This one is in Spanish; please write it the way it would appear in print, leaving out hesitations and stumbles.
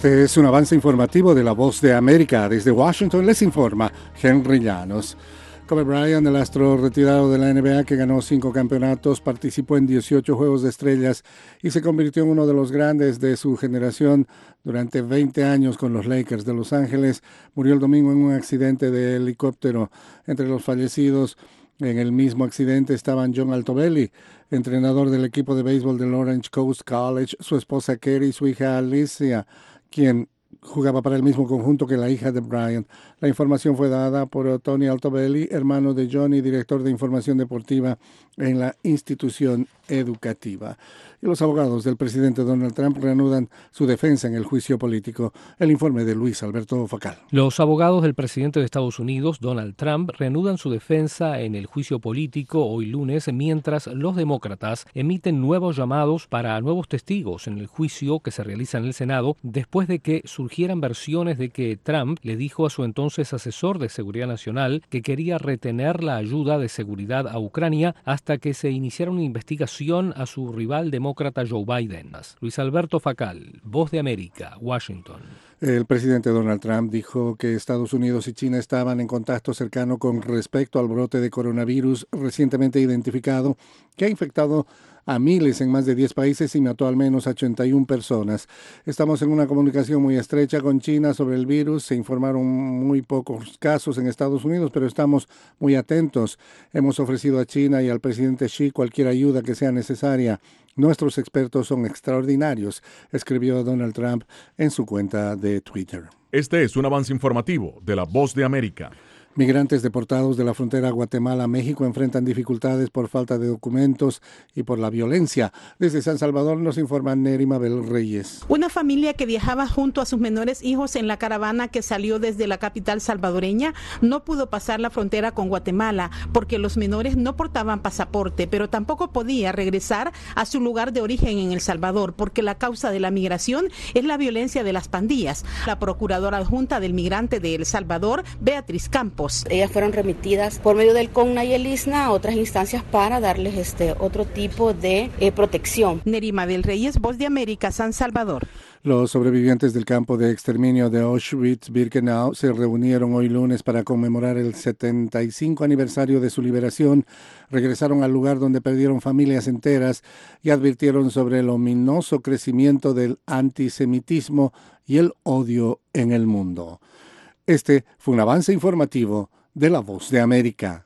Este es un avance informativo de La Voz de América. Desde Washington les informa Henry Llanos. Kobe Bryant, el astro retirado de la NBA que ganó 5 campeonatos, participó en 18 Juegos de Estrellas y se convirtió en uno de los grandes de su generación durante 20 años con los Lakers de Los Ángeles. Murió el domingo en un accidente de helicóptero. Entre los fallecidos en el mismo accidente estaban John Altobelli, entrenador del equipo de béisbol del Orange Coast College, su esposa Kerry y su hija Alicia, quien jugaba para el mismo conjunto que la hija de Bryant. La información fue dada por Tony Altobelli, hermano de Johnny, director de información deportiva en la institución educativa. Y los abogados del presidente Donald Trump reanudan su defensa en el juicio político. El informe de Luis Alberto Facal. Los abogados del presidente de Estados Unidos, Donald Trump, reanudan su defensa en el juicio político hoy lunes, mientras los demócratas emiten nuevos llamados para nuevos testigos en el juicio que se realiza en el Senado, después de que surgieran versiones de que Trump le dijo a su entonces asesor de seguridad nacional que quería retener la ayuda de seguridad a Ucrania hasta que se iniciara una investigación a su rival demócrata Joe Biden. Luis Alberto Facal, Voz de América, Washington. El presidente Donald Trump dijo que Estados Unidos y China estaban en contacto cercano con respecto al brote de coronavirus recientemente identificado que ha infectado a miles en más de 10 países y mató al menos a 81 personas. Estamos en una comunicación muy estrecha con China sobre el virus. Se informaron muy pocos casos en Estados Unidos, pero estamos muy atentos. Hemos ofrecido a China y al presidente Xi cualquier ayuda que sea necesaria. Nuestros expertos son extraordinarios, escribió Donald Trump en su cuenta de Twitter. Este es un avance informativo de La Voz de América. Migrantes deportados de la frontera Guatemala-México enfrentan dificultades por falta de documentos y por la violencia. Desde San Salvador nos informa Nery Mabel Reyes. Una familia que viajaba junto a sus menores hijos en la caravana que salió desde la capital salvadoreña no pudo pasar la frontera con Guatemala porque los menores no portaban pasaporte, pero tampoco podía regresar a su lugar de origen en El Salvador porque la causa de la migración es la violencia de las pandillas. La procuradora adjunta del migrante de El Salvador, Beatriz Campos. Ellas fueron remitidas por medio del CONNA y el ISNA a otras instancias para darles otro tipo de protección. Nery Mabel Reyes, Voz de América, San Salvador. Los sobrevivientes del campo de exterminio de Auschwitz-Birkenau se reunieron hoy lunes para conmemorar el 75 aniversario de su liberación. Regresaron al lugar donde perdieron familias enteras y advirtieron sobre el ominoso crecimiento del antisemitismo y el odio en el mundo. Este fue un avance informativo de La Voz de América.